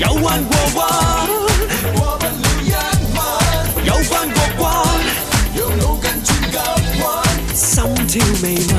有彎過彎，過不了一晚，有翻過關，讓腦筋轉急彎，心跳微